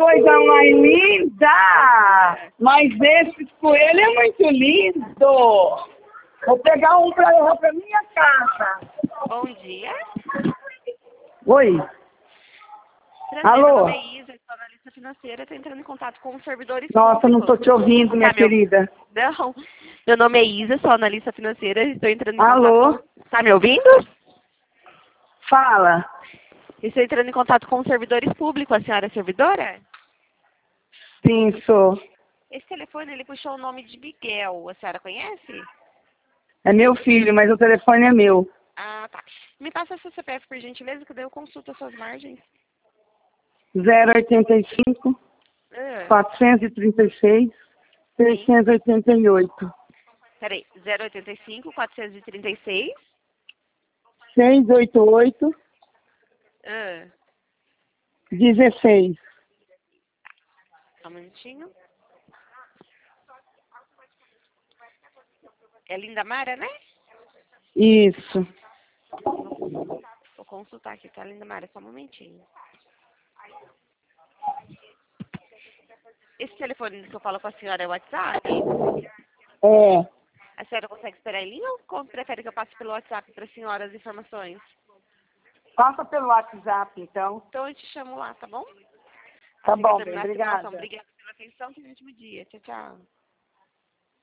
coisa mais linda! Mas esse coelho é muito lindo! Vou pegar um para levar para minha casa. Bom dia. Oi. Prazer, Alô? meu nome é Isa, sou analista financeira, estou entrando em contato com os servidores Nossa, não públicos. estou te ouvindo, minha querida. Não, meu nome é Isa, sou analista financeira, estou entrando em Alô? contato com... Tá me ouvindo? Fala. Estou entrando em contato com os servidores públicos, a senhora é servidora? Sim, sou. Esse telefone, ele puxou o nome de Miguel, a senhora conhece? É meu filho, mas o telefone é meu. Ah, tá. Me passa seu CPF, por gentileza, que daí eu consulto as suas margens. 085 Ah, 436 sim. 688 Peraí, 085, 436. 688 Ah, 16. só um minutinho. É Linda Mara, né? Isso. Vou consultar aqui, tá, Linda Mara? Só um momentinho. Esse telefone que eu falo com a senhora é o WhatsApp? É. A senhora consegue esperar em linha ou prefere que eu passe pelo WhatsApp para a senhora as informações? Passa pelo WhatsApp, então. Então eu te chamo lá, tá bom? Tá Assim que eu bom, bem, terminar a simulação. obrigada. Obrigada pela atenção, tenha um ótimo dia. Tchau, tchau.